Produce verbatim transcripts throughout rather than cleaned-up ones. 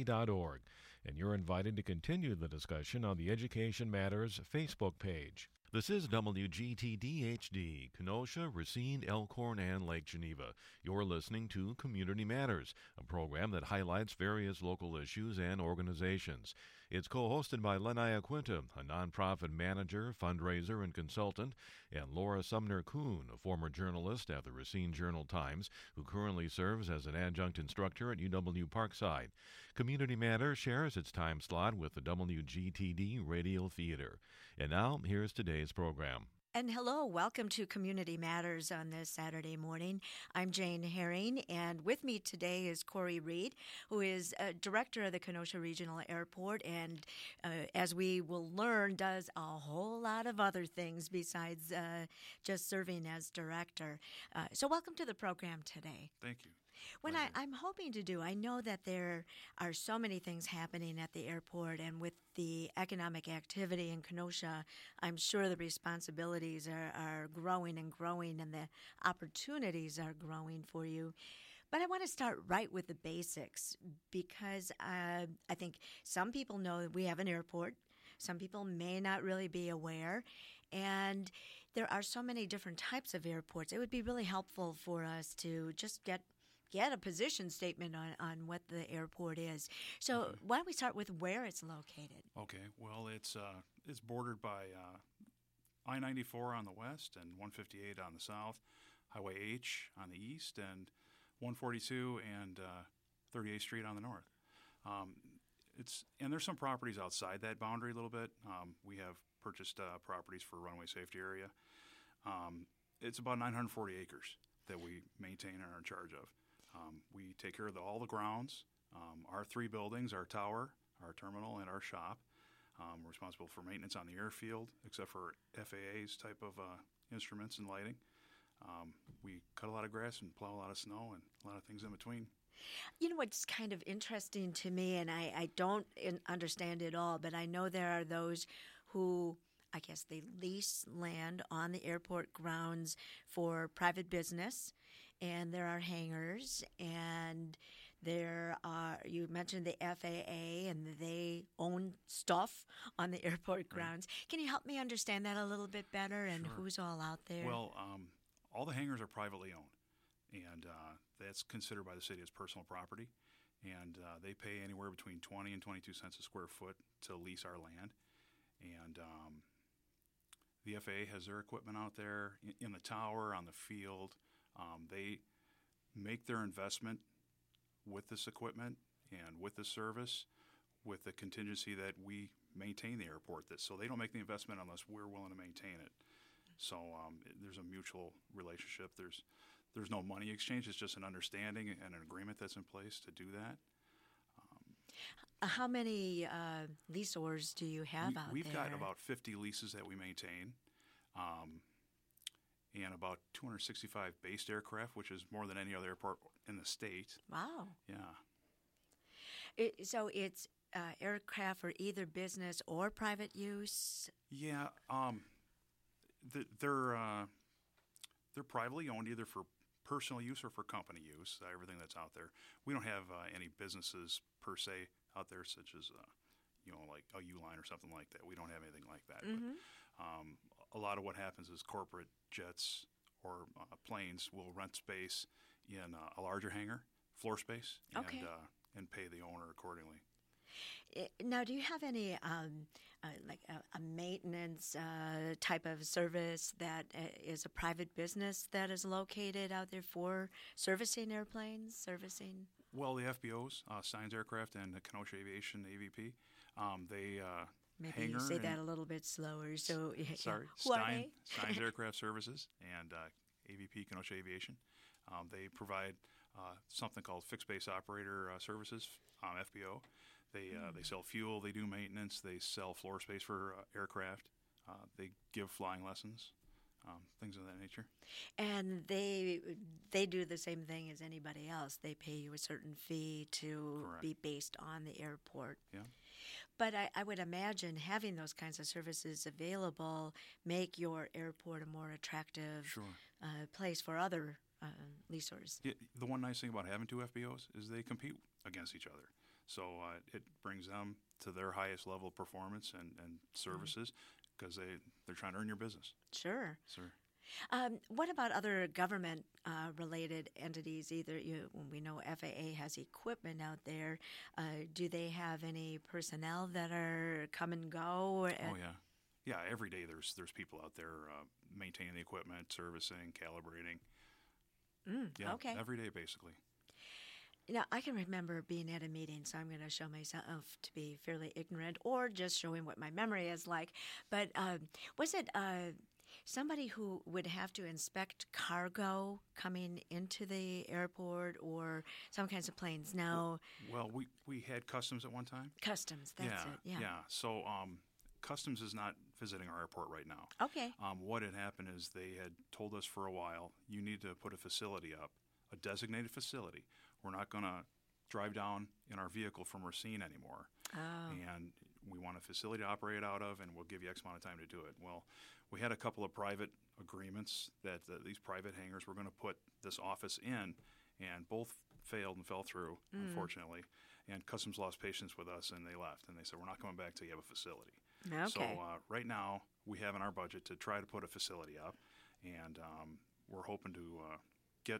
dot org, and you're invited to continue the discussion on the Education Matters Facebook page. This is W G T D H D, Kenosha, Racine, Elkhorn, and Lake Geneva. You're listening to Community Matters, a program that highlights various local issues and organizations. It's co-hosted by Lenaya Quinta, a nonprofit manager, fundraiser, and consultant, and Laura Sumner-Kuhn, a former journalist at the Racine Journal-Times, who currently serves as an adjunct instructor at U W Parkside. Community Matters shares its time slot with the W G T D Radio Theater. And now, here's today's program. And hello, welcome to Community Matters on this Saturday morning. I'm Jane Herring, and with me today is Corey Reed, who is uh, director of the Kenosha Regional Airport, and uh, as we will learn, does a whole lot of other things besides uh, just serving as director. Uh, so welcome to the program today. Thank you. What I, I'm hoping to do, I know that there are so many things happening at the airport, and with the economic activity in Kenosha, I'm sure the responsibilities are, are growing and growing, and the opportunities are growing for you. But I want to start right with the basics, because uh, I think some people know that we have an airport. Some people may not really be aware, and there are so many different types of airports. It would be really helpful for us to just get get a position statement on, on what the airport is. So Okay. why don't we start with where it's located? Okay. Well, it's uh, it's bordered by uh, I ninety-four on the west and one fifty-eight on the south, Highway H on the east, and one forty-two and uh, thirty-eighth Street on the north. Um, it's and there's some properties outside that boundary a little bit. Um, we have purchased uh, properties for runway safety area. Um, it's about nine hundred forty acres that we maintain and are in charge of. Um, we take care of the, all the grounds, um, our three buildings, our tower, our terminal, and our shop. Um, we're responsible for maintenance on the airfield, except for F A A's type of uh, instruments and lighting. Um, we cut a lot of grass and plow a lot of snow and a lot of things in between. You know what's kind of interesting to me, and I, I don't in, understand it all, but I know there are those who, I guess they lease land on the airport grounds for private business, and there are hangars, and there are, you mentioned the F A A, and they own stuff on the airport grounds. Right. Can you help me understand that a little bit better, and Sure. who's all out there? Well, um, all the hangars are privately owned, and uh, that's considered by the city as personal property, and uh, they pay anywhere between twenty and twenty-two cents a square foot to lease our land, and um, the F A A has their equipment out there in, in the tower, on the field. Um, they make their investment with this equipment and with the service, with the contingency that we maintain the airport. That so they don't make the investment unless we're willing to maintain it. So um, it, there's a mutual relationship. There's there's no money exchange. It's just an understanding and an agreement that's in place to do that. Um, How many uh, leaseors do you have we, out we've there? got about fifty leases that we maintain. Um, and about two hundred sixty-five based aircraft, which is more than any other airport in the state. Wow. Yeah. It, so it's uh, aircraft for either business or private use? Yeah. Um, they're, uh, they're privately owned either for personal use or for company use, uh, everything that's out there. We don't have uh, any businesses per se out there, such as, uh, you know, like a U-line or something like that. We don't have anything like that. Mm-hmm. But, um, a lot of what happens is corporate jets or uh, planes will rent space in uh, a larger hangar, floor space, and Okay. uh, and pay the owner accordingly. Now, do you have any um, uh, like a, a maintenance uh, type of service that uh, is a private business that is located out there for servicing airplanes, servicing? Well, the F B Os, uh, Steins Aircraft and the Kenosha Aviation A V P, um, they uh, Maybe hangar you say that and- a little bit slower. So, yeah, Sorry, who are Stein, they? Steins Aircraft Services and uh, A V P Kenosha Aviation. Um, they provide uh, something called fixed base operator uh, services, um, F B O. They uh, Hmm. they sell fuel, they do maintenance, they sell floor space for uh, aircraft. Uh, they give flying lessons, um, things of that nature. And they they do the same thing as anybody else. They pay you a certain fee to Correct. be based on the airport. Yeah. But I, I would imagine having those kinds of services available make your airport a more attractive Sure. uh, place for other uh, leasers. Yeah, the one nice thing about having two F B Os is they compete against each other. So uh, it brings them to their highest level of performance and, and services because they, they're trying to earn your business. Sure. Sure. Um, what about other government-related uh, entities? Either you, we know F A A has equipment out there. Uh, do they have any personnel that are come and go? Or, oh yeah, yeah. Every day there's there's people out there uh, maintaining the equipment, servicing, calibrating. Mm, yeah, okay. Every day basically. Now, I can remember being at a meeting, so I'm going to show myself to be fairly ignorant or just showing what my memory is like. But um, was it uh, somebody who would have to inspect cargo coming into the airport or some kinds of planes? No. Well, we, we had customs at one time. Customs, that's yeah, it. Yeah. Yeah. So um, customs is not visiting our airport right now. Okay. Um, what had happened is they had told us for a while, you need to put a facility up, a designated facility. We're not going to drive down in our vehicle from Racine anymore. Oh. And we want a facility to operate out of, and we'll give you X amount of time to do it. Well, we had a couple of private agreements that uh, these private hangars were going to put this office in, and both failed and fell through, mm. unfortunately. And Customs lost patience with us, and they left. And they said, we're not coming back till you have a facility. Okay. So uh, right now, we have in our budget to try to put a facility up, and um, we're hoping to uh, get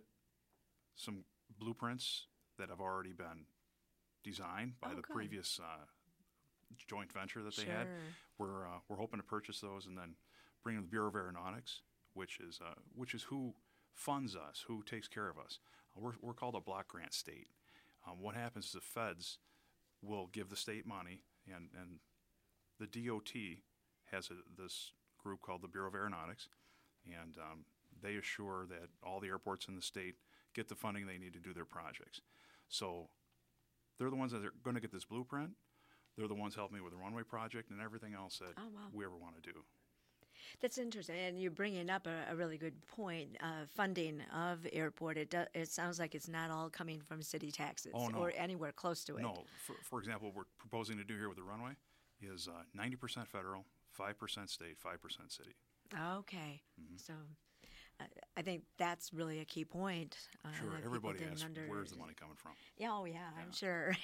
some blueprints that have already been designed by oh, the good. previous uh, joint venture that they sure. had. We're uh, we're hoping to purchase those and then bring them to the Bureau of Aeronautics, which is uh, which is who funds us, who takes care of us. Uh, we're we're called a block grant state. Um, what happens is the feds will give the state money, and and the D O T has a, this group called the Bureau of Aeronautics, and um, they assure that all the airports in the state get the funding they need to do their projects. So they're the ones that are going to get this blueprint. They're the ones helping me with the runway project and everything else that oh, wow. we ever want to do. That's interesting, and you're bringing up a, a really good point. Uh, funding of airport, it, do, it sounds like it's not all coming from city taxes oh, no. or anywhere close to it. No. For, for example, what we're proposing to do here with the runway is uh, ninety percent federal, five percent state, five percent city. Okay. Mm-hmm. So uh, I think that's really a key point. Uh, sure. that Everybody people asks, didn't under- where's the money coming from? Yeah, oh, yeah, Yeah. I'm sure.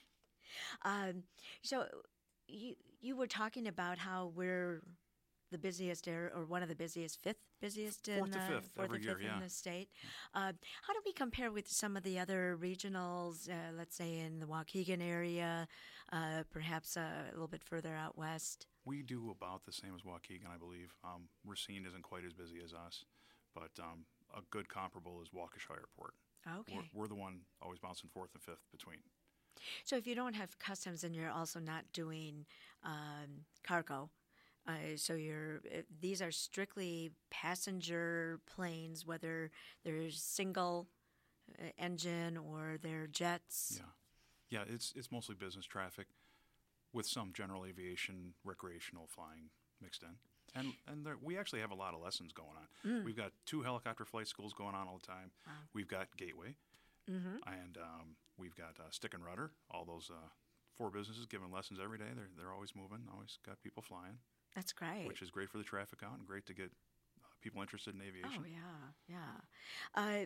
um, so you, you were talking about how we're the busiest air, or one of the busiest, fifth busiest in Fourth to uh, fifth fourth every to year, fifth yeah. in the state. Uh, how do we compare with some of the other regionals? Uh, let's say in the Waukegan area, uh, perhaps uh, a little bit further out west. We do about the same as Waukegan, I believe. Um, Racine isn't quite as busy as us, but um, a good comparable is Waukesha Airport. Okay. We're, we're the one always bouncing fourth and fifth between. So if you don't have customs and you're also not doing um, cargo, uh, so you're uh, these are strictly passenger planes, whether they're single uh, engine or they're jets. Yeah, yeah. It's it's mostly business traffic, with some general aviation, recreational flying mixed in. And and there, we actually have a lot of lessons going on. Mm. We've got two helicopter flight schools going on all the time. Wow. We've got Gateway, Mm-hmm. and um, we've got uh, Stick and Rudder. All those uh, four businesses giving lessons every day. They're they're always moving. Always got people flying. That's great. Which is great for the traffic count and great to get uh, people interested in aviation. Oh yeah, yeah. Uh,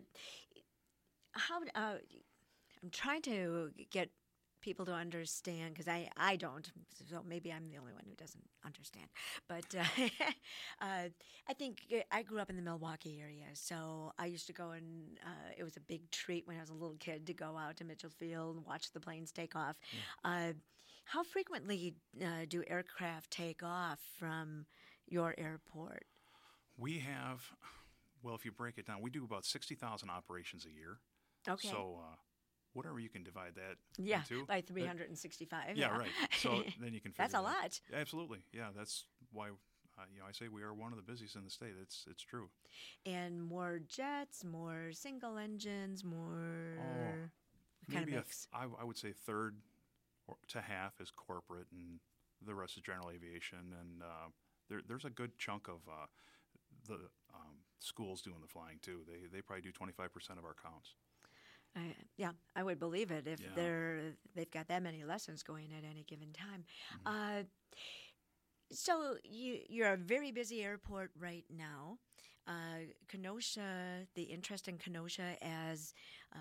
how uh, I'm trying to get people to understand, because I, I don't, so maybe I'm the only one who doesn't understand. But uh, uh, I think I grew up in the Milwaukee area, so I used to go and uh, it was a big treat when I was a little kid to go out to Mitchell Field and watch the planes take off. Yeah. Uh, how frequently uh, do aircraft take off from your airport? We have, well, if you break it down, we do about sixty thousand operations a year. Okay. So, uh, whatever you can divide that yeah, into. by three hundred sixty-five. Yeah, yeah, right. So then you can figure That's a that. lot. Absolutely. Yeah, that's why uh, you know I say we are one of the busiest in the state. It's it's true. And more jets, more single engines, more oh, kind maybe of a mix. th- I, I would say third or to half is corporate, and the rest is general aviation. And uh, there, there's a good chunk of uh, the um, schools doing the flying too. They they probably do twenty-five percent of our counts. Uh, yeah, I would believe it if Yeah. they're they've got that many lessons going at any given time. Mm-hmm. Uh, so you you're a very busy airport right now. Uh, Kenosha, the interest in Kenosha as uh,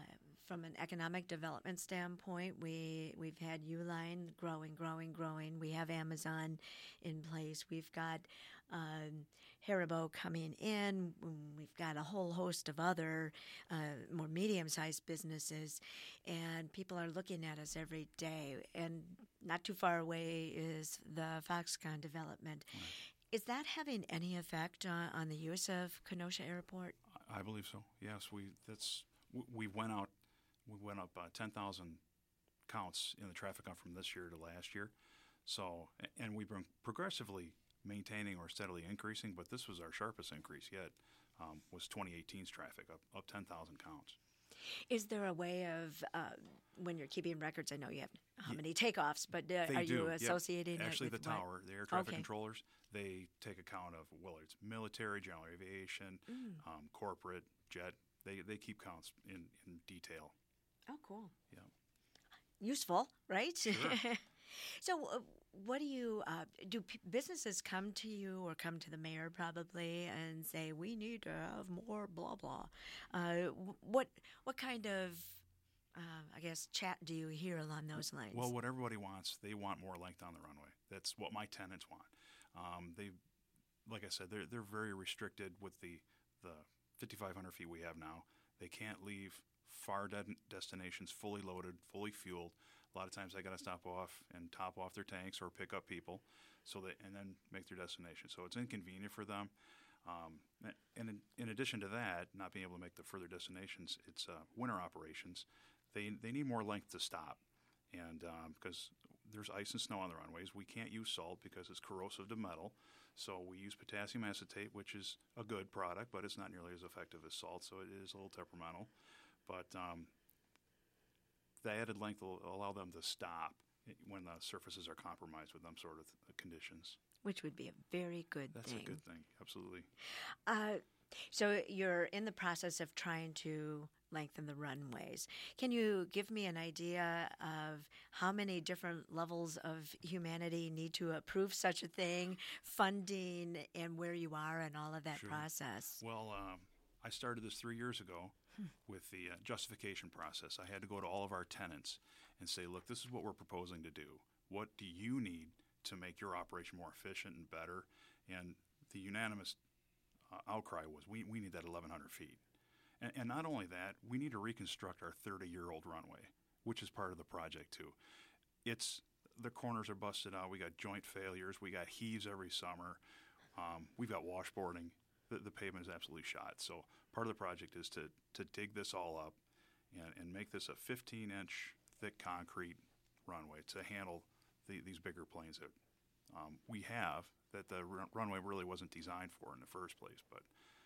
from an economic development standpoint, we we've had Uline growing, growing, growing. We have Amazon in place. We've got um, Haribo coming in. We've got a whole host of other uh, more medium-sized businesses, and people are looking at us every day. And not too far away is the Foxconn development. Right. Is that having any effect uh, on the use of Kenosha Airport? I believe so. Yes, we that's we went out we went up uh, ten thousand counts in the traffic count from this year to last year. So and we've been progressively maintaining or steadily increasing, but this was our sharpest increase yet. Um, was twenty eighteen's traffic up up ten thousand counts. Is there a way of uh, when you're keeping records? I know you have how many takeoffs, but uh, They are do. you Yep. associating Actually, it with the what? tower, the air traffic Okay. controllers, they take account of whether it's military, general aviation, Mm. um, corporate, jet. They they keep counts in, in detail. Oh, cool. Yeah. Useful, right? Sure. So, uh, what do you uh, do? P- businesses come to you or come to the mayor probably and say, "We need to have more blah blah." Uh, wh- what what kind of uh, I guess chat do you hear along those lines? Well, what everybody wants, they want more length on the runway. That's what my tenants want. Um, they, like I said, they're they're very restricted with the the fifty-five hundred feet we have now. They can't leave far de- destinations fully loaded, fully fueled. A lot of times they got to stop off and top off their tanks or pick up people, so that and then make their destination. So it's inconvenient for them. Um, and in, in addition to that, not being able to make the further destinations, it's uh, winter operations. They they need more length to stop, and um, because there's ice and snow on the runways, we can't use salt because it's corrosive to metal. So we use potassium acetate, which is a good product, but it's not nearly as effective as salt. So it is a little temperamental, but um, the added length will allow them to stop when the surfaces are compromised with them sort of conditions. Which would be a very good That's thing. a good thing, absolutely. Uh, so you're in the process of trying to lengthen the runways. Can you give me an idea of how many different levels of humanity need to approve such a thing, funding, and where you are in all of that Sure. process? Well, um, I started this three years ago with the uh, justification process. I had to go to all of our tenants and say, look, this is what we're proposing to do. What do you need to make your operation more efficient and better? And the unanimous uh, outcry was, we, we need that eleven hundred feet. And, and not only that, we need to reconstruct our thirty-year-old runway, which is part of the project too. It's the corners are busted out. We got joint failures. We got heaves every summer. Um, we've got washboarding. The, the pavement is absolutely shot. So part of the project is to, to dig this all up and, and make this a fifteen-inch thick concrete runway to handle the, these bigger planes that um, we have that the run- runway really wasn't designed for in the first place. But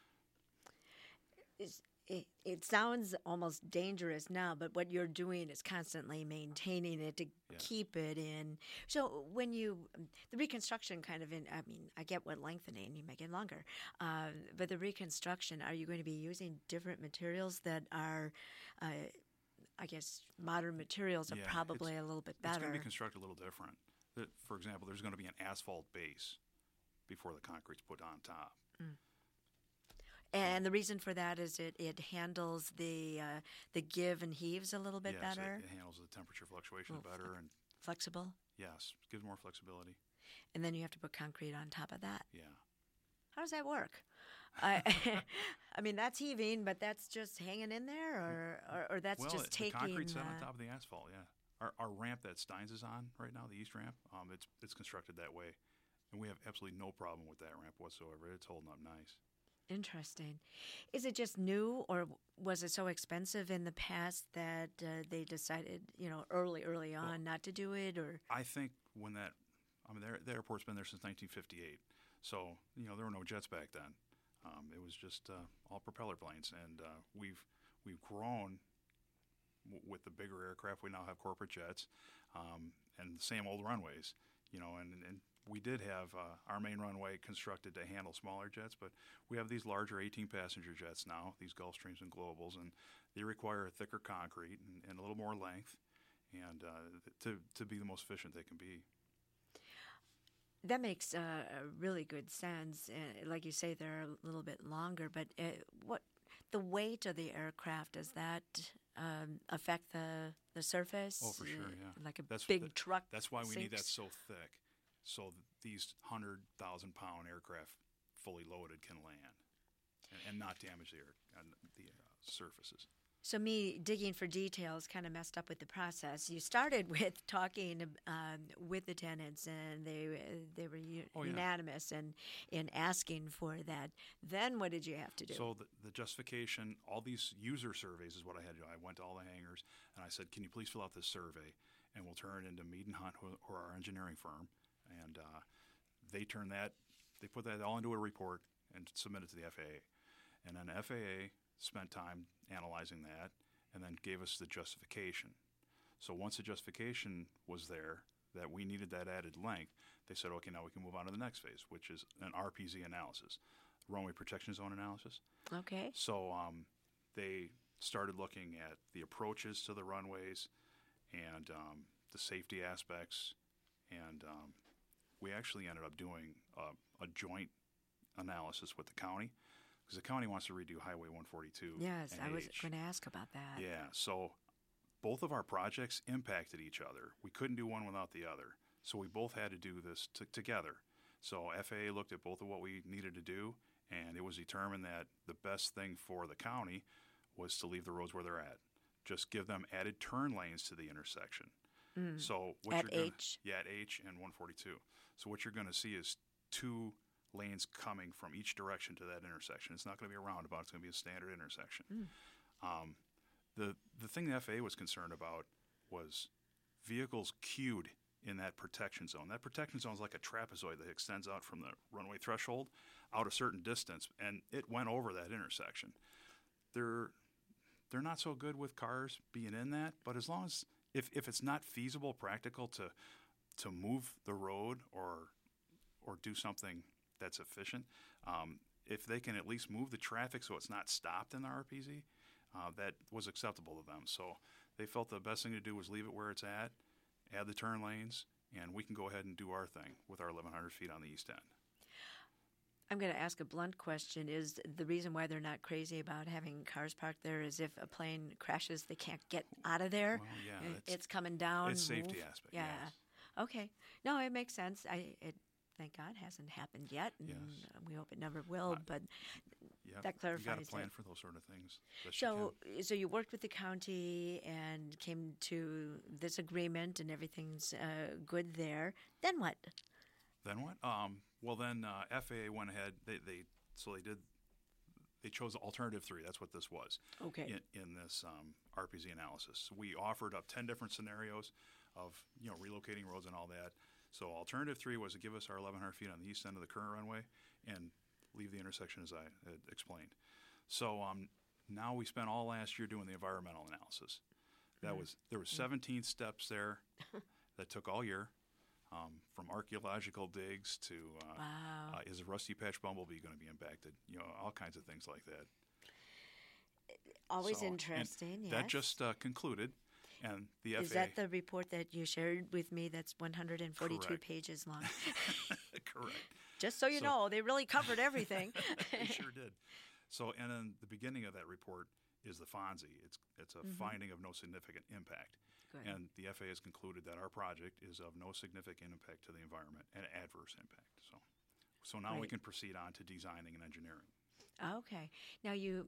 Is- It, it sounds almost dangerous now, but what you're doing is constantly maintaining it to Yeah. keep it in. So when you, the reconstruction kind of in, I mean, I get what lengthening, you make it longer, uh, but the reconstruction, are you going to be using different materials that are, uh, I guess, modern materials are Yeah, probably a little bit it's going better? to be constructed a little different. That, for example, there's going to be an asphalt base before the concrete's put on top. And the reason for that is it, it handles the uh, the give and heaves a little bit yes, better, It, it handles the temperature fluctuations Well, better, and flexible, yes, gives more flexibility. and then you have to put concrete on top of that. Yeah. How does that work? I, I mean, that's heaving, but that's just hanging in there, or or, or that's well, just it, taking. the concrete's set uh, on top of the asphalt. Yeah. Our, our ramp that Steins is on right now, the east ramp, um, it's it's constructed that way, and we have absolutely no problem with that ramp whatsoever. It's holding up nice. Interesting. Is it just new, or was it so expensive in the past that uh, they decided, you know, early, early on Well, not to do it, or I think when that, I mean, the, the airport's been there since nineteen fifty-eight, so you know there were no jets back then. Um, it was just uh, all propeller planes, and uh, we've we've grown w- with the bigger aircraft. We now have corporate jets, um, and the same old runways, you know, and, and we did have uh, our main runway constructed to handle smaller jets, but we have these larger eighteen passenger jets now, these Gulfstreams and Globals, and they require a thicker concrete and, and a little more length, and uh, to to be the most efficient they can be. that makes uh, a really good sense. Uh, like you say, they're a little bit longer, but uh, what the weight of the aircraft, does that um, affect the the surface? Oh, for sure, Uh, yeah. Like a That's big that- truck. That's why we need that sinks? so thick, so that these hundred thousand pound aircraft, fully loaded, can land and, and not damage the air, uh, the uh, surfaces. So me digging for details kind of messed up with the process. You started with talking um, with the tenants, and they they were u- Oh, yeah. unanimous in in asking for that. Then what did you have to do? So the, the justification, all these user surveys is what I had to do. I went to all the hangars and I said, "Can you please fill out this survey, and we'll turn it into Mead and Hunt, who- or our engineering firm." And uh, they turned that, they put that all into a report and submitted to the F A A. And then F A A spent time analyzing that and then gave us the justification. So once the justification was there that we needed that added length, they said, okay, now we can move on to the next phase, which is an R P Z analysis, runway protection zone analysis. Okay. So um, they started looking at the approaches to the runways and um, the safety aspects, and um, we actually ended up doing a, a joint analysis with the county, because the county wants to redo Highway one forty-two. Yes, and I was H. going to ask about that. Yeah, so both of our projects impacted each other. We couldn't do one without the other, so we both had to do this t- together. So F A A looked at both of what we needed to do, and it was determined that the best thing for the county was to leave the roads where they're at. Just give them added turn lanes to the intersection. Mm. So what At you're gonna, H? Yeah, at H and one forty-two. So what you're going to see is two lanes coming from each direction to that intersection. It's not going to be a roundabout. It's going to be a standard intersection. Mm. Um, the the thing the F A A was concerned about was vehicles queued in that protection zone. That protection zone is like a trapezoid that extends out from the runway threshold out a certain distance, and it went over that intersection. They're they're not so good with cars being in that, but as long as if, if it's not feasible, practical to to move the road or or do something that's efficient, um, if they can at least move the traffic so it's not stopped in the R P Z, uh, that was acceptable to them. So they felt the best thing to do was leave it where it's at, add the turn lanes, and we can go ahead and do our thing with our eleven hundred feet on the east end. I'm going to ask a blunt question. Is the reason why they're not crazy about having cars parked there is if a plane crashes, they can't get out of there? Well, yeah, Uh, that's- it's coming down. It's safety move. aspect, Yeah. yes. Okay. No, it makes sense. I it thank God hasn't happened yet, and Yes. we hope it never will. Uh, but Yeah, that you got clarifies to plan it. for those sort of things. best you So, can. so you worked with the county and came to this agreement, and everything's uh, good there. Then what? Then what? Um, well, then uh, F A A went ahead. They, they so they did. They chose alternative three. That's what this was. Okay. In, in this um, R P Z analysis, we offered up ten different scenarios of you know relocating roads and all that. So alternative three was to give us our eleven hundred feet on the east end of the current runway and leave the intersection as I had explained. So um, now we spent all last year doing the environmental analysis. That was there was seventeen steps there that took all year. Um, from archaeological digs to uh, Wow. uh, is a rusty patch bumblebee going to be impacted? You know, all kinds of things like that. Always So, and interesting. Yes. That just uh, concluded, and the Is F A A. that the report that you shared with me? That's one hundred forty-two Correct. pages long. Correct. Just so you So- know, they really covered everything. They sure did. So, and then the beginning of that report is the FONSI. It's it's a finding of no significant impact. Good. And the F A A has concluded that our project is of no significant impact to the environment and adverse impact. So, so now we Right. can proceed on to designing and engineering. Okay. Now you,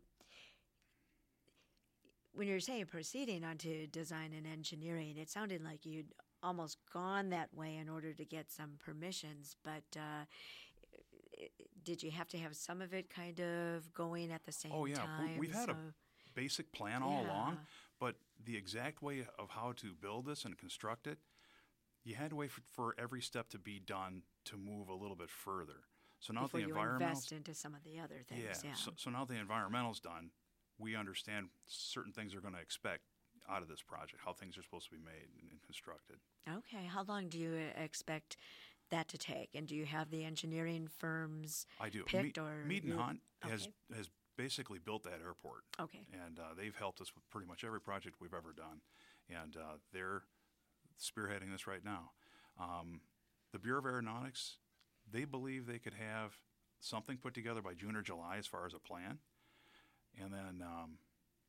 when you're saying proceeding onto design and engineering, it sounded like you'd almost gone that way in order to get some permissions. But uh, did you have to have some of it kind of going at the same Oh, yeah. We- time? we've had a So- basic plan all along, Yeah. but the exact way of how to build this and construct it, you had to wait for, for every step to be done to move a little bit further. So now before the you environmental, invest into some of the other things. yeah. Yeah. So, so now the environmental's done, we understand certain things are going to expect out of this project, how things are supposed to be made and, and constructed. Okay. How long do you expect that to take? And do you have the engineering firms I do. picked Me- or Mead and you- Hunt has okay. has basically built that airport. Okay. And uh, they've helped us with pretty much every project we've ever done. And uh, they're spearheading this right now. Um, the Bureau of Aeronautics, they believe they could have something put together by June or July as far as a plan. And then um,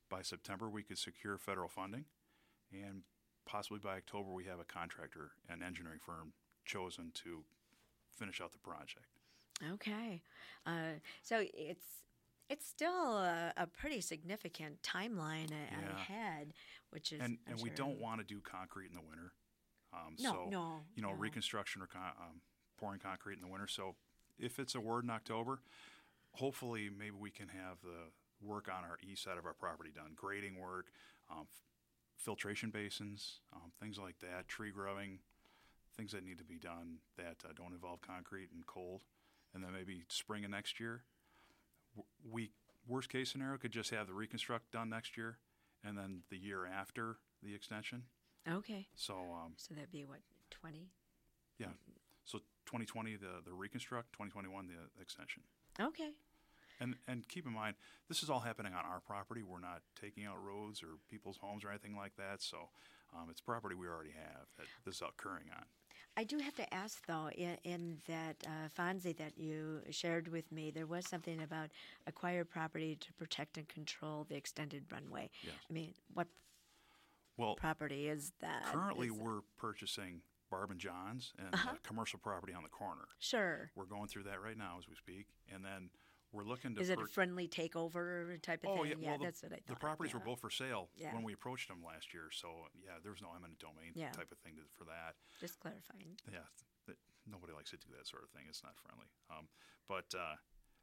by September we could secure federal funding, and possibly by October we have a contractor and engineering firm chosen to finish out the project. Okay. Uh, so it's it's still a, a pretty significant timeline a- Yeah. ahead, which is And I'm and we sure- don't want to do concrete in the winter. Um, No, so, no, you know, no. reconstruction or con- um, pouring concrete in the winter. So if it's award in October, hopefully maybe we can have the work on our east side of our property done, grading work, um, f- filtration basins, um, things like that, tree grubbing, things that need to be done that uh, don't involve concrete and cold. And then maybe spring of next year, w- we worst case scenario could just have the reconstruct done next year, and then the year after the extension. Okay. So um, So that'd be what, twenty? yeah, so twenty twenty the the reconstruct, twenty twenty-one the extension. Okay. And and keep in mind, this is all happening on our property. We're not taking out roads or people's homes or anything like that. So um, it's property we already have that this is occurring on. I do have to ask, though, in, in that uh, Fonzie that you shared with me, there was something about acquire property to protect and control the extended runway. Yes. I mean, what Well, property is that? currently Is- we're purchasing Barb and John's and Uh-huh. uh, commercial property on the corner. Sure. We're going through that right now as we speak, and then we're looking to. Is it a pur- friendly takeover type of Oh thing? yeah, well, the, that's what I thought. the properties yeah. were both for sale Yeah. when we approached them last year. So yeah, there was no eminent domain Yeah. type of thing to, for that. Just clarifying. Yeah, th- nobody likes to do that sort of thing. It's not friendly. Um, but uh,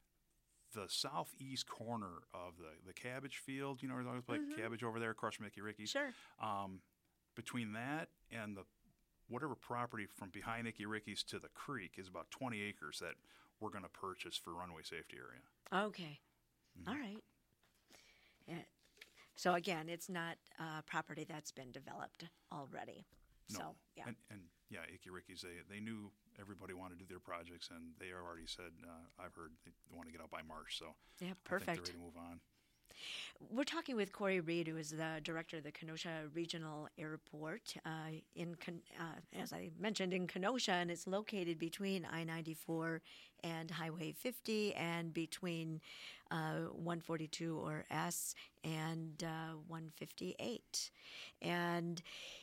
the southeast corner of the, the cabbage field, you know, there's always like Mhm. cabbage over there across from Mickey Ricky's. Sure. Um, between that and the whatever property from behind Icky Ricky's to the creek is about twenty acres that we're going to purchase for runway safety area. Okay. Mhm. All right. Yeah. So again, it's not uh, property that's been developed already. No. So yeah. And, and yeah, Icky Ricky's, they, they knew everybody wanted to do their projects, and they already said, uh, I've heard they want to get out by March. So Yeah, I think perfect. they're ready to move on. We're talking with Corey Reed, who is the director of the Kenosha Regional Airport uh, in, Ken- uh, as I mentioned, in Kenosha, and it's located between I ninety-four and Highway fifty, and between uh, one forty-two or S and uh, one fifty-eight, and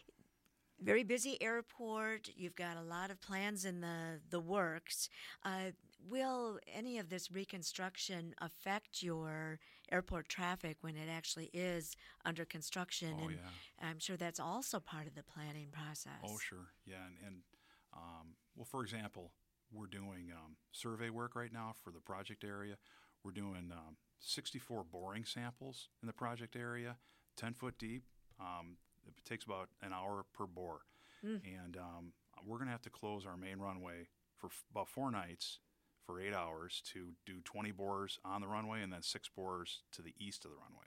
very busy airport. You've got a lot of plans in the the works. Uh, will any of this reconstruction affect your airport traffic when it actually is under construction? Oh, and yeah. I'm sure that's also part of the planning process. Oh, sure. Yeah. And, and um, well, for example, we're doing um, survey work right now for the project area. We're doing um, sixty-four boring samples in the project area, ten foot deep. Um, it takes about an hour per bore. Mm. And um, we're going to have to close our main runway for f- about four nights for eight hours to do twenty bores on the runway and then six bores to the east of the runway.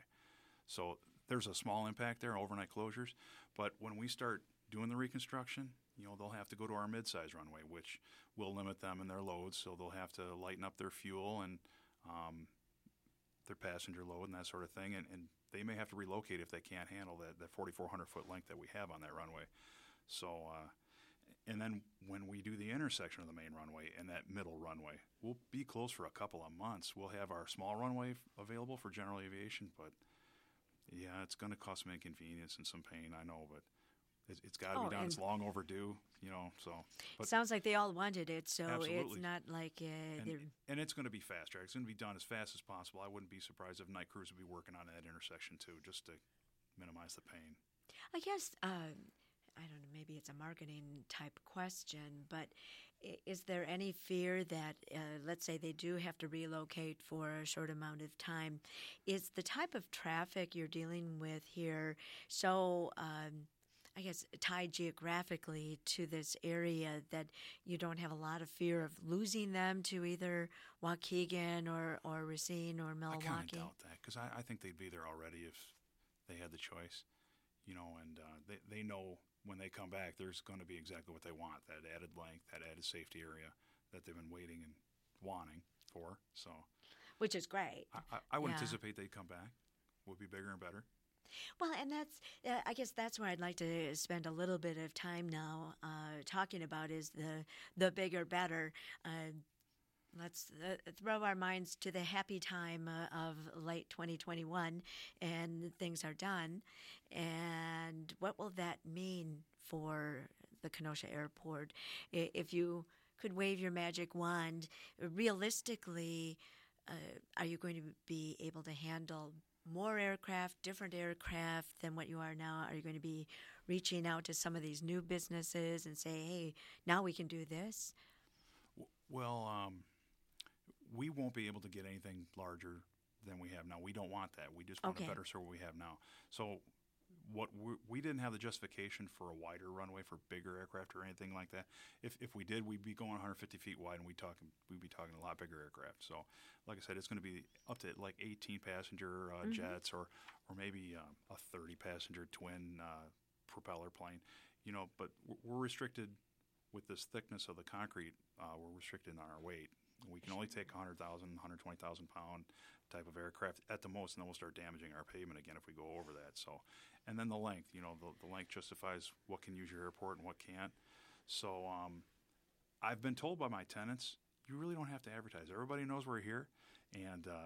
So there's a small impact there, overnight closures. But when we start doing the reconstruction, you know, they'll have to go to our mid-size runway, which will limit them in their loads. So they'll have to lighten up their fuel and um, their passenger load and that sort of thing. And, and they may have to relocate if they can't handle that, that forty-four hundred foot length that we have on that runway. So, uh, and then when we do the intersection of the main runway and that middle runway, we'll be closed for a couple of months. We'll have our small runway f- available for general aviation, but yeah, it's going to cause some inconvenience and some pain, I know, but it, it's got to Oh, be done. It's and- long overdue, you know, so. But Sounds like they all wanted it, so it's Absolutely. not like uh, and, they're. and it's going to be fast track. It's going to be done as fast as possible. I wouldn't be surprised if night crews would be working on that intersection too, just to minimize the pain. I guess uh, I don't know. Maybe it's a marketing type question, but i- is there any fear that, uh, let's say, they do have to relocate for a short amount of time? Is the type of traffic you're dealing with here so, um, I guess, tied geographically to this area that you don't have a lot of fear of losing them to either Waukegan or or Racine or I kind Milwaukee? of doubt that because I, I think they'd be there already if they had the choice, you know, and uh, they, they know when they come back there's going to be exactly what they want, that added length, that added safety area that they've been waiting and wanting for. So Which is great. I, I, I would Yeah. anticipate they'd come back, would be bigger and better. Well, and that's, uh, I guess that's where I'd like to spend a little bit of time now uh, talking about is the the bigger, better. Uh, let's uh, throw our minds to the happy time uh, of late twenty twenty-one, and things are done. And what will that mean for the Kenosha Airport? I- If you could wave your magic wand, realistically, uh, are you going to be able to handle more aircraft, different aircraft than what you are now? Are you going to be reaching out to some of these new businesses and say, hey, now we can do this? W- Well, um, we won't be able to get anything larger than we have now. We don't want that. We just want Okay. to better serve what we have now. So, what we, we didn't have the justification for a wider runway for bigger aircraft or anything like that. If if we did, we'd be going one hundred fifty feet wide, and we talking we'd be talking a lot bigger aircraft. So, like I said, it's going to be up to like eighteen passenger uh, jets, or or maybe uh, a thirty passenger twin uh, propeller plane. You know, but we're- we're restricted with this thickness of the concrete. Uh, we're restricted on our weight. We can only take one hundred thousand, one hundred twenty thousand pound type of aircraft at the most, and then we'll start damaging our pavement again if we go over that. So, and then the length, you know, the, the length justifies what can use your airport and what can't. So, um, I've been told by my tenants, you really don't have to advertise. Everybody knows we're here, and uh,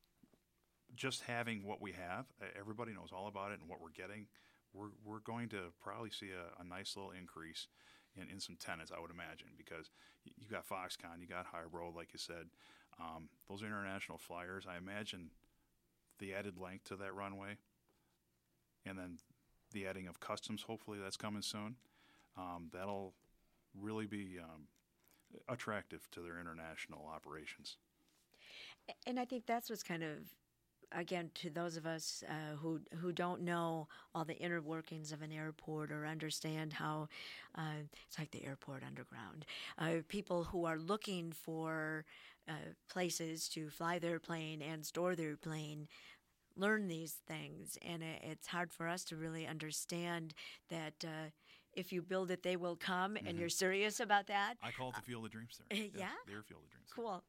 just having what we have, uh, everybody knows all about it and what we're getting. We're we're going to probably see a, a nice little increase in, in some tenants, I would imagine, because y- you got Foxconn, you got Hybro, like you said. Um, those are international flyers. I imagine the added length to that runway, and then the adding of customs, hopefully that's coming soon. Um, that'll really be um, attractive to their international operations. And I think that's what's kind of, again, to those of us uh, who who don't know all the inner workings of an airport or understand how uh, it's like the airport underground. Uh, people who are looking for uh, places to fly their plane and store their plane learn these things, and it, it's hard for us to really understand that. Uh, if you build it, they will come, and you're serious about that. I call it the Field of Dreams there. Uh, yeah? Their Field of Dreams. Cool.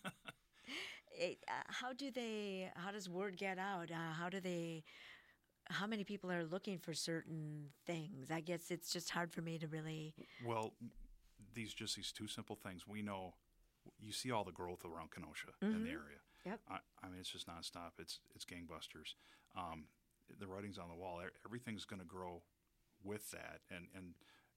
It, uh, how do they? How does word get out? Uh, how do they? How many people are looking for certain things? I guess it's just hard for me to really. Well, these just these two simple things. We know you see all the growth around Kenosha in the area. Yep. I, I mean, it's just nonstop. It's it's gangbusters. Um, the writing's on the wall. E- Everything's going to grow with that, and and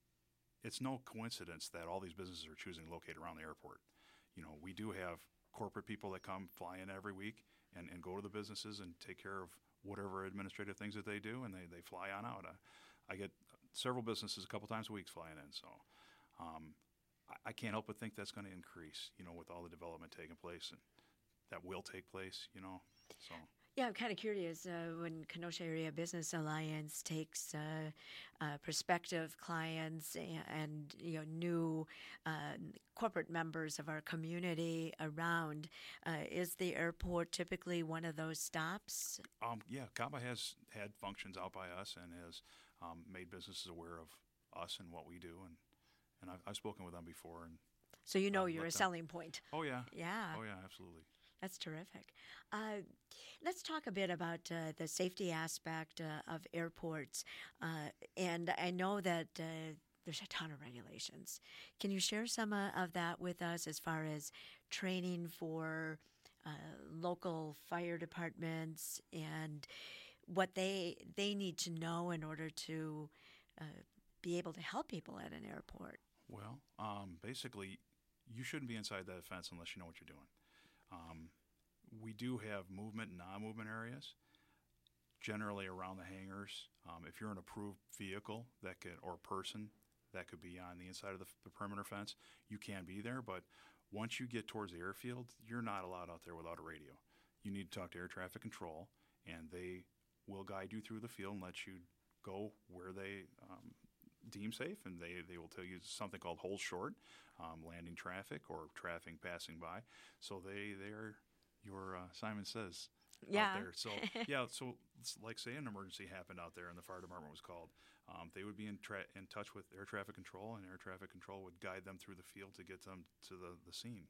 it's no coincidence that all these businesses are choosing to locate around the airport. You know, we do have corporate people that come fly in every week and, and go to the businesses and take care of whatever administrative things that they do, and they, they fly on out. Uh, I get several businesses a couple times a week flying in, so um, I, I can't help but think that's going to increase, you know, with all the development taking place, and that will take place, you know, so. Yeah, I'm kind of curious uh, when Kenosha Area Business Alliance takes uh, uh, prospective clients and, and you know new uh, corporate members of our community around. Uh, is the airport typically one of those stops? Um, yeah, C A B A has had functions out by us and has um, made businesses aware of us and what we do, and, and I've, I've spoken with them before. And So you know Uh, you're let a them- selling point. oh yeah, Yeah. oh yeah, absolutely. That's terrific. Uh, let's talk a bit about uh, the safety aspect uh, of airports. Uh, and I know that uh, there's a ton of regulations. Can you share some uh, of that with us as far as training for uh, local fire departments and what they they need to know in order to uh, be able to help people at an airport? Well, um, basically, you shouldn't be inside that fence unless you know what you're doing. Um, we do have movement and non-movement areas, generally around the hangars. Um, if you're an approved vehicle that could, or person that could be on the inside of the, the perimeter fence, you can be there. But once you get towards the airfield, you're not allowed out there without a radio. You need to talk to air traffic control, and they will guide you through the field and let you go where they um, deem safe, and they, they will tell you something called hold short, um, landing traffic or traffic passing by. So they they're your uh, Simon Says Yeah. out there. So yeah, so it's like say an emergency happened out there and the fire department was called. Um, they would be in tra- in touch with air traffic control, and air traffic control would guide them through the field to get them to the, the scene.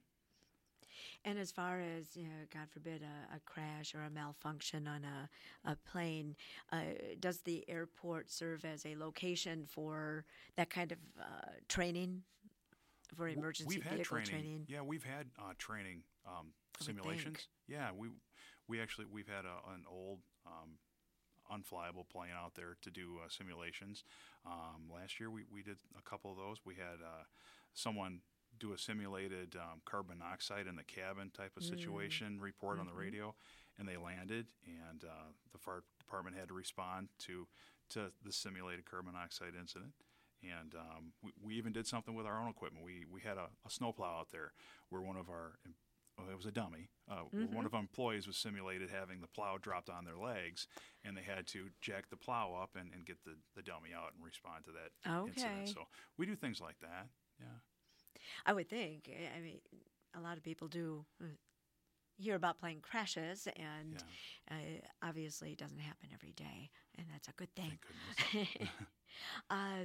And as far as, you know, God forbid, a, a crash or a malfunction on a, a plane, uh, does the airport serve as a location for that kind of uh, training? for W- emergency we've had vehicle training. training. Yeah, we've had uh, training um, would simulations. think. Yeah, we we actually we've had a, an old um, unflyable plane out there to do uh, simulations. Um, last year we, we did a couple of those. We had uh, someone do a simulated um, carbon monoxide in the cabin type of situation mm. report mm-hmm. on the radio, and they landed, and uh, the fire department had to respond to to the simulated carbon monoxide incident. And um, we, we even did something with our own equipment. We we had a, a snowplow out there where one of our, oh, it was a dummy, uh, mm-hmm. one of our employees was simulated having the plow dropped on their legs, and they had to jack the plow up and, and get the, the dummy out and respond to that okay. incident. So we do things like that, yeah. I would think. I mean, a lot of people do hear about plane crashes, and yeah. uh, obviously it doesn't happen every day, and that's a good thing. Thank goodness. uh,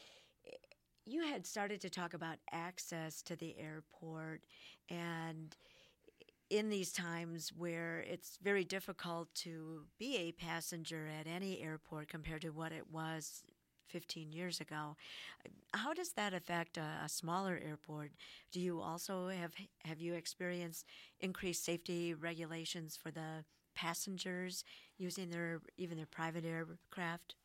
you had started to talk about access to the airport, and in these times where it's very difficult to be a passenger at any airport compared to what it was fifteen years ago, how does that affect a, a smaller airport? Do you also have have you experienced increased safety regulations for the passengers using their even their private aircraft?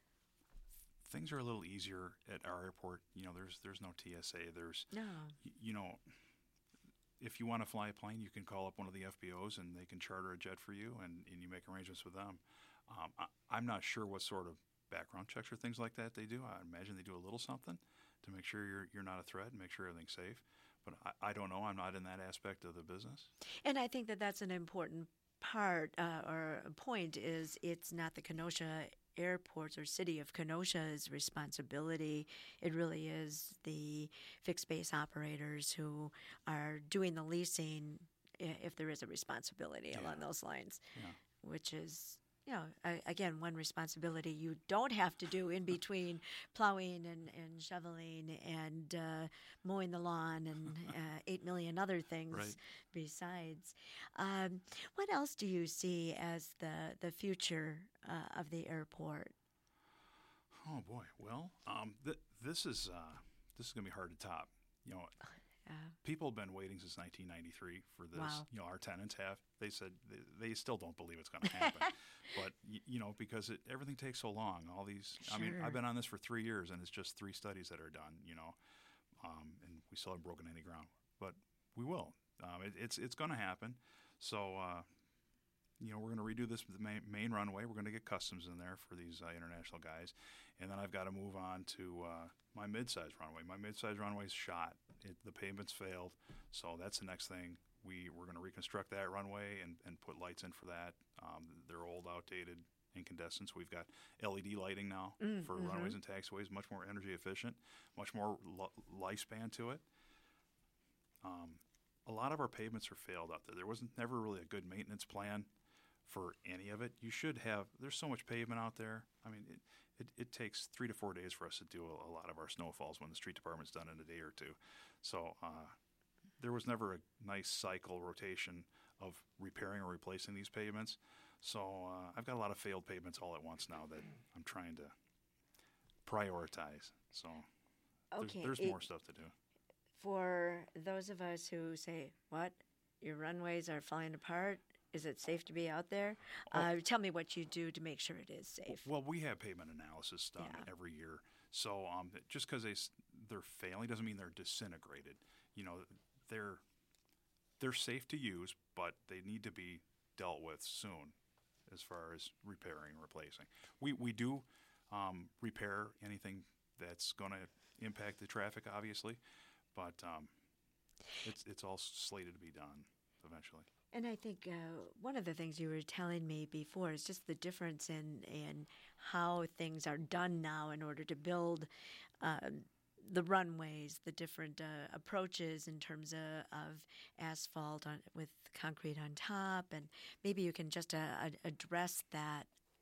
Things are a little easier at our airport. You know, there's there's no T S A. There's no. y- you know, if you want to fly a plane, you can call up one of the F B Os and they can charter a jet for you, and, and you make arrangements with them. Um, I, I'm not sure what sort of background checks or things like that they do. I imagine they do a little something to make sure you're you're not a threat and make sure everything's safe. But I, I don't know. I'm not in that aspect of the business. And I think that that's an important part uh, or point is it's not the Kenosha Airports or City of Kenosha's responsibility. It really is the fixed base operators who are doing the leasing if there is a responsibility yeah. along those lines, yeah. which is, you know, again, one responsibility you don't have to do in between plowing and, and shoveling and uh, mowing the lawn and uh, eight million other things right. besides. Um, what else do you see as the, the future uh, of the airport? Oh boy, well, um, th- this is uh, this is gonna be hard to top. You know, uh, people have been waiting since nineteen ninety-three for this. Wow. You know, our tenants have. They said they, they still don't believe it's going to happen, but y- you know, because it, everything takes so long. All these, sure. I mean, I've been on this for three years, and it's just three studies that are done. You know, um, and we still haven't broken any ground, but we will. Um, it, it's it's going to happen. So. Uh, You know, we're going to redo this the main, main runway. We're going to get customs in there for these uh, international guys, and then I've got to move on to uh, my mid-size runway. My mid-size runway's shot. It, the pavement's failed, so that's the next thing. We we're going to reconstruct that runway and, and put lights in for that. Um, they're old, outdated incandescents. We've got L E D lighting now mm, for mm-hmm. runways and taxiways. Much more energy efficient, much more lo- lifespan to it. Um, a lot of our pavements are failed out there. There wasn't never really a good maintenance plan for any of it. You should have, there's so much pavement out there. I mean, it, it, it takes three to four days for us to do a, a lot of our snowfalls when the street department's done in a day or two. So uh, there was never a nice cycle rotation of repairing or replacing these pavements. So uh, I've got a lot of failed pavements all at once now that I'm trying to prioritize. So okay, there's, there's it, more stuff to do. For those of us who say, what, your runways are falling apart, is it safe to be out there? Uh, tell me what you do to make sure it is safe. Well, we have pavement analysis done yeah. every year. So um, just because they, they're failing doesn't mean they're disintegrated. You know, they're they're safe to use, but they need to be dealt with soon as far as repairing and replacing. We, we do um, repair anything that's going to impact the traffic, obviously, but um, it's it's all slated to be done eventually. And I think uh, one of the things you were telling me before is just the difference in, in how things are done now in order to build uh, the runways, the different uh, approaches in terms of, of asphalt on, with concrete on top, and maybe you can just uh, address that.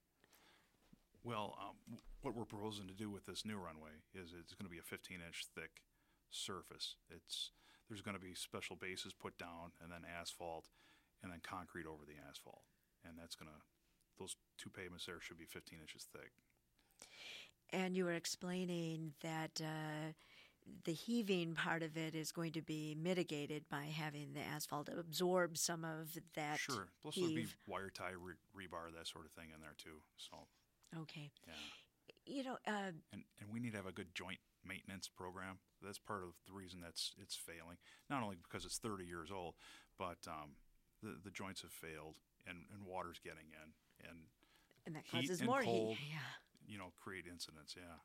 Well, um, what we're proposing to do with this new runway is it's going to be a fifteen-inch thick surface. It's there's going to be special bases put down, and then asphalt, and then concrete over the asphalt. And that's going to, those two pavements there should be fifteen inches thick. And you were explaining that uh, the heaving part of it is going to be mitigated by having the asphalt absorb some of that Sure. Plus, there'll be heave. wire tie, re- rebar, that sort of thing in there too. So, Okay. yeah. You know, uh, And and we need to have a good joint maintenance program. That's part of the reason that's it's failing. Not only because it's thirty years old, but um, the the joints have failed, and, and water's getting in, and and that heat causes and more cold, heat. Yeah. you know, create incidents. Yeah.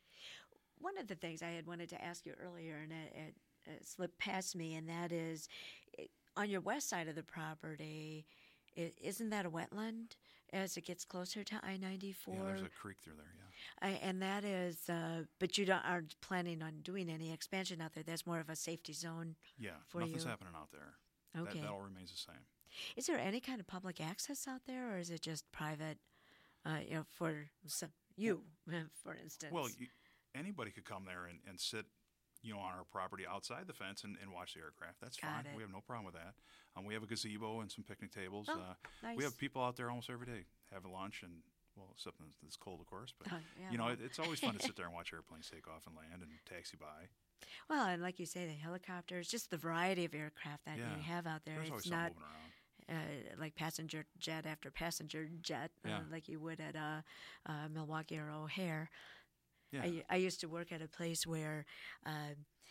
One of the things I had wanted to ask you earlier, and it, it, it slipped past me, and that is, it, on your west side of the property, i isn't that a wetland as it gets closer to I ninety-four? Yeah, there's a creek through there. Yeah. I, and that is, uh, but you don't, aren't planning on doing any expansion out there. That's more of a safety zone. Yeah. For Nothing's you. happening out there. Okay. That, that all remains the same. Is there any kind of public access out there, or is it just private? Uh, you know, for some, you, for instance. Well, you, anybody could come there and, and sit, you know, on our property outside the fence and, and watch the aircraft. That's Got fine. it. We have no problem with that. Um, we have a gazebo and some picnic tables. Oh, uh, nice. We have people out there almost every day having lunch and, well, except when it's cold, of course. But, Oh, yeah, you know, well. it, it's always fun to sit there and watch airplanes take off and land and taxi by. Well, and like you say, the helicopters, just the variety of aircraft that Yeah. you have out there. There's always It's something not moving around. uh, like passenger jet after passenger jet, uh, Yeah. like you would at uh, uh, Milwaukee or O'Hare. Yeah. I, I used to work at a place where uh,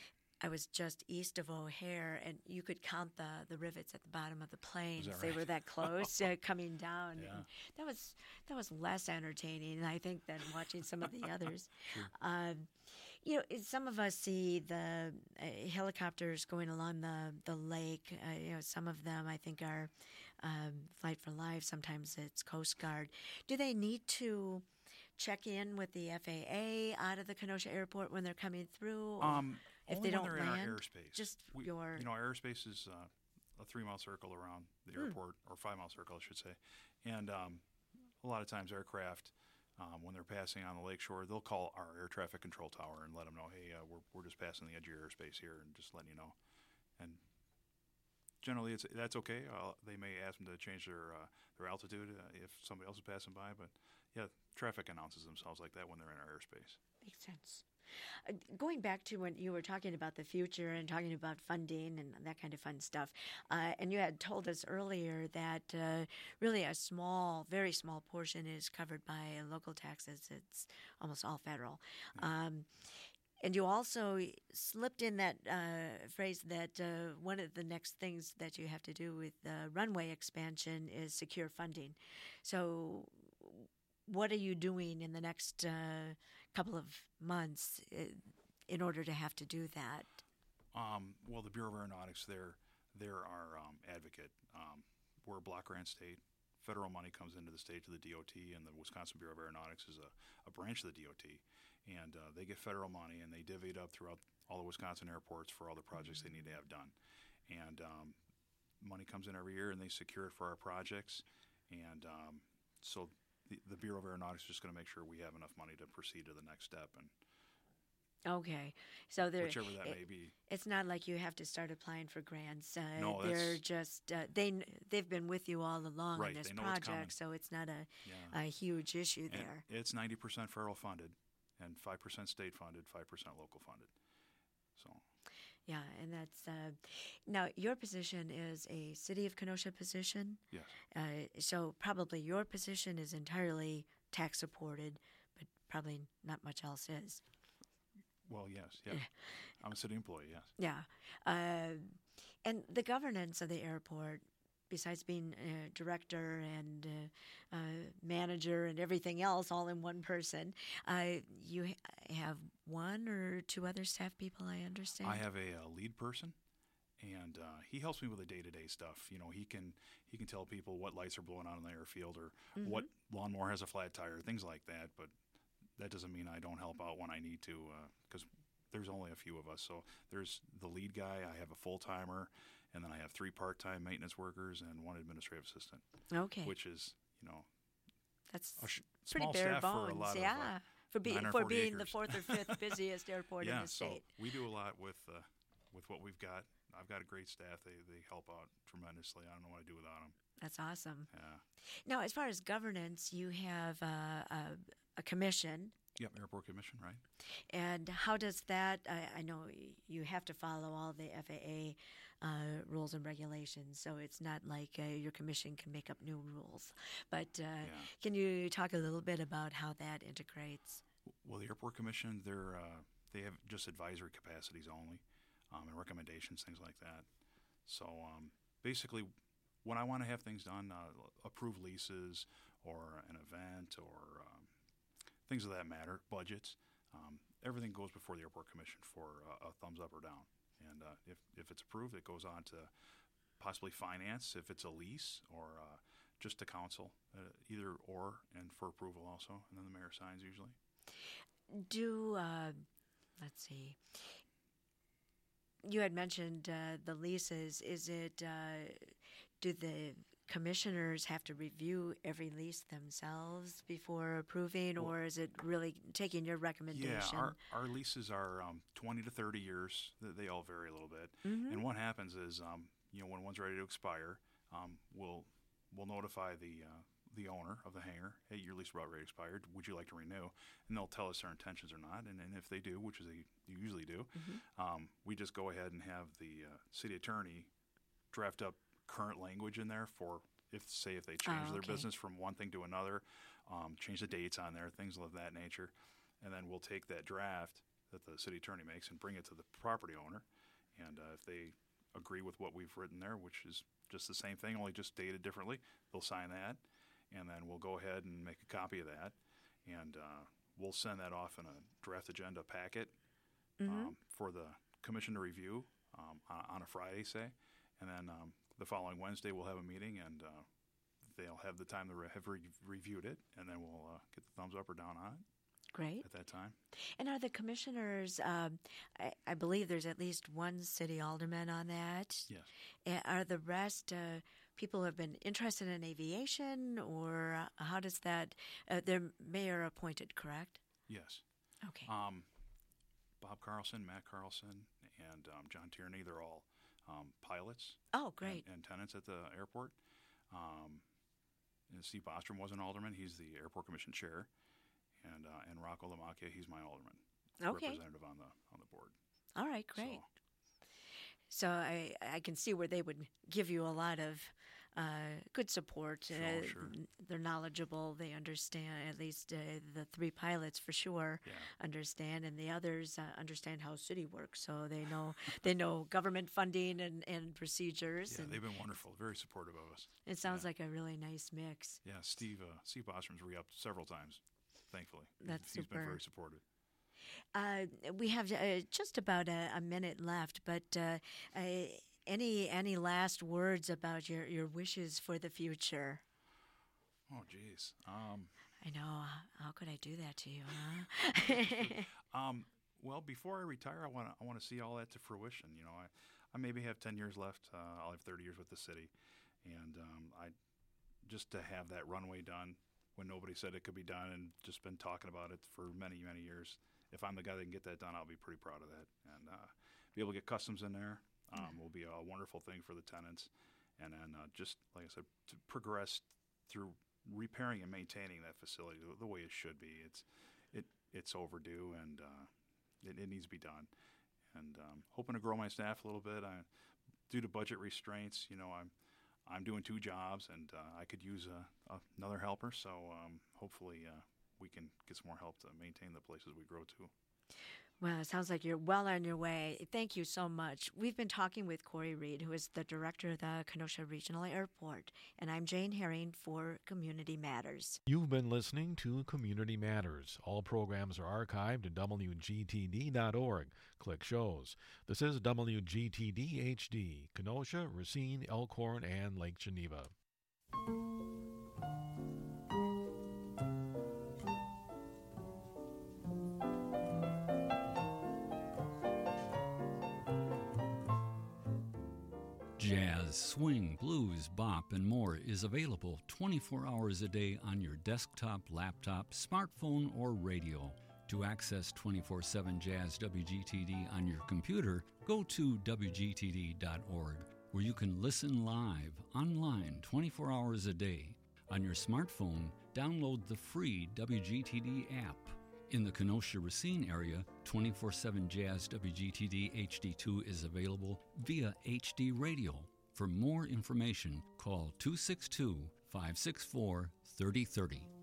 I was just east of O'Hare, and you could count the, the rivets at the bottom of the planes. that They right? were that close uh, coming down. Yeah. And that was that was less entertaining, I think, than watching some of the others. Um, you know, it- some of us see the uh, helicopters going along the the lake. Uh, you know, some of them I think are um, Flight for Life. Sometimes it's Coast Guard. Do they need to check in with the F A A out of the Kenosha Airport when they're coming through? or Um, if only they when don't they're in land, our airspace. just we, your- You know, our airspace is uh, a three-mile circle around the Hmm. airport, or five-mile circle, I should say. And um, a lot of times aircraft, um, when they're passing on the lakeshore, they'll call our air traffic control tower and let them know, hey, uh, we're, we're just passing the edge of your airspace here and just letting you know. And generally, it's that's okay. Uh, they may ask them to change their, uh, their altitude uh, if somebody else is passing by. But, yeah, traffic announces themselves like that when they're in our airspace. Makes sense. Uh, going back to when you were talking about the future and talking about funding and that kind of fun stuff, uh, and you had told us earlier that uh, really a small, very small portion is covered by local taxes. It's almost all federal. Um, and you also slipped in that uh, phrase that uh, one of the next things that you have to do with the runway expansion is secure funding. So what are you doing in the next uh, couple of months uh, in order to have to do that? Um, well, the Bureau of Aeronautics, they're, they're our um, advocate. Um, we're a block grant state. Federal money comes into the state to the D O T, and the Wisconsin Bureau of Aeronautics is a, a branch of the D O T. And uh, they get federal money, and they divvy it up throughout all the Wisconsin airports for all the projects they need to have done. And um, money comes in every year, and they secure it for our projects. And um, so the, the Bureau of Aeronautics is just going to make sure we have enough money to proceed to the next step, and Okay, so there, whichever that it- may be. it's not like you have to start applying for grants. Uh, No, they're that's- just uh, they kn- they've been with you all along Right, on this they know what's coming. project, so it's not a, Yeah. a huge issue And there. it's ninety percent federal funded, and five percent state funded, five percent local funded. So Yeah, and that's uh, now your position is a City of Kenosha position. yes, Uh, so probably your position is entirely tax supported, but probably not much else is. well, yes, yeah. I'm a city employee. Yes. Yeah. Uh, and the governance of the airport, besides being uh, director and uh, uh, manager and everything else all in one person, uh, you ha- have one or two other staff people, I understand? I have a, uh lead person, and uh, he helps me with the day-to-day stuff. You know, he can he can tell people what lights are blowing on in the airfield, or what lawnmower has a flat tire, things like that. But that doesn't mean I don't help out when I need to, because there's only a few of us. So there's the lead guy. I have a full-timer, and then I have three part-time maintenance workers and one administrative assistant, Okay. which is, you know, That's a sh- pretty small bare staff for bones. a lot of, uh, yeah. for, be- nine hundred for forty being the acres. fourth or fifth busiest airport yeah, in the state. so we do a lot with uh, with what we've got. I've got a great staff. They they help out tremendously. I don't know what I'd do without them. That's awesome. Yeah. Now, as far as governance, you have uh, a, a commission, Yep, Airport Commission, right? And how does that, I, I know you have to follow all the F A A uh, rules and regulations, so it's not like uh, your commission can make up new rules. But uh, Yeah. can you talk a little bit about how that integrates? Well, the Airport Commission, they're uh, they have just advisory capacities only, um, and recommendations, things like that. So um, basically, when I want to have things done, uh, approve leases or an event or um, things of that matter, budgets, um, everything goes before the Airport Commission for uh, a thumbs up or down. And uh, if, if it's approved, it goes on to possibly finance if it's a lease, or uh, just to council, uh, either or, and for approval also. And then the mayor signs usually. Do, uh, let's see, you had mentioned uh, the leases. Is it, uh, do the commissioners have to review every lease themselves before approving, or is it really taking your recommendation? Yeah, our, our leases are um, twenty to thirty years. They, they all vary a little bit. Mm-hmm. And what happens is, um, you know, when one's ready to expire, um, we'll we'll notify the uh, the owner of the hangar, hey, your lease is about ready to expire. Would you like to renew? And they'll tell us their intentions or not. And, and if they do, which is they usually do, Mm-hmm. um, we just go ahead and have the uh, city attorney draft up current language in there for if, say, if they change Oh, their okay. business from one thing to another, um, change the dates on there, things of that nature. And then we'll take that draft that the city attorney makes and bring it to the property owner. And uh, if they agree with what we've written there, which is just the same thing, only just dated differently, they'll sign that. And then we'll go ahead and make a copy of that. And uh, we'll send that off in a draft agenda packet Mm-hmm. um, for the commission to review um, on, on a Friday, say. And then um, the following Wednesday, we'll have a meeting, and uh, they'll have the time to re- have re- reviewed it, and then we'll uh, get the thumbs up or down on it Great. at that time. And are the commissioners, um, I, I believe there's at least one city alderman on that. Yes. Uh, Are the rest uh, people who have been interested in aviation, or uh, how does that, uh, they're mayor appointed, correct? Yes. Okay. Um, Bob Carlson, Matt Carlson, and um, John Tierney, they're all um, pilots Oh, great. and, and tenants at the airport. Um, and Steve Bostrom was an alderman. He's the airport commission chair. And uh, and Rocco Lamacchia, he's my alderman, Okay. representative on the on the board. All right, great. So, So I, I can see where they would give you a lot of uh, good support. Sure, uh, sure. They're knowledgeable. They understand, at least uh, the three pilots for sure yeah. understand, and the others uh, understand how city works. So they know they know government funding and, and procedures. Yeah, and they've been wonderful, very supportive of us. it sounds yeah. like a really nice mix. Yeah, Steve uh, Steve Bostrom's re-upped several times, thankfully. He's- That's he's been super. very supportive. Uh, we have uh, just about a, a minute left, but uh, uh, any any last words about your, your wishes for the future? Oh, geez. Um, I know. How could I do that to you, huh? um, well, before I retire, I want to I want to see all that to fruition. You know, I, I maybe have ten years left. Uh, I'll have thirty years with the city, and um, I just to have that runway done when nobody said it could be done, and just been talking about it for many many years. If I'm the guy that can get that done, I'll be pretty proud of that, and uh, be able to get customs in there um, will be a wonderful thing for the tenants, and then uh, just like I said, to progress through repairing and maintaining that facility the, the way it should be. It's it it's overdue, and uh, it, it needs to be done. And um, hoping to grow my staff a little bit. I, due to budget restraints, you know, I'm I'm doing two jobs, and uh, I could use a, a, another helper. So um, hopefully uh, we can get some more help to maintain the places we grow to. Well, it sounds like you're well on your way. Thank you so much. We've been talking with Corey Reed, who is the director of the Kenosha Regional Airport, and I'm Jane Herring for Community Matters. You've been listening to Community Matters. All programs are archived at W G T D dot org. Click shows. This is W G T D H D, Kenosha, Racine, Elkhorn, and Lake Geneva. Jazz, swing, blues, bop, and more is available twenty-four hours a day on your desktop, laptop, smartphone, or radio. To access twenty-four seven Jazz W G T D on your computer, go to W G T D dot org, where you can listen live, online, twenty-four hours a day. On your smartphone, download the free W G T D app. In the Kenosha-Racine area, twenty-four seven Jazz W G T D H D two is available via H D Radio. For more information, call two six two, five six four, three oh three oh.